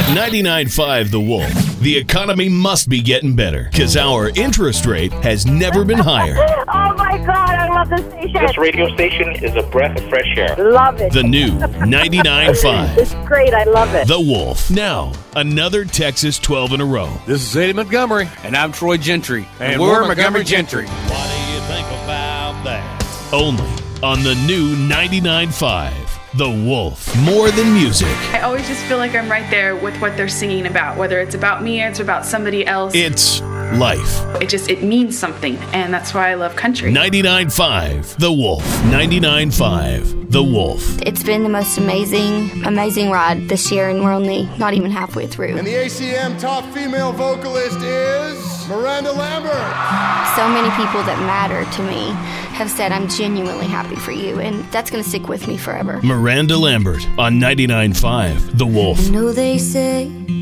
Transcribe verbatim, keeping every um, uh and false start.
ninety-nine point five The Wolf. The economy must be getting better because our interest rate has never been higher. Oh my God, I love this station. This radio station is a breath of fresh air. Love it. The new ninety-nine point five It's great, I love it. The Wolf. Now, another Texas twelve in a row. This is Eddie Montgomery. And I'm Troy Gentry. And we're Montgomery Gentry. What do you think about that? Only on the new ninety-nine point five The Wolf. More than music. I always just feel like I'm right there with what they're singing about, whether it's about me or it's about somebody else. It's life. It just, it means something, and that's why I love country. ninety-nine point five The Wolf. ninety-nine point five The Wolf. It's been the most amazing, amazing ride this year, and we're only not even halfway through. And the A C M top female vocalist is Miranda Lambert. So many people that matter to me have said I'm genuinely happy for you, and that's going to stick with me forever. Miranda Lambert on ninety-nine point five The Wolf. I know they say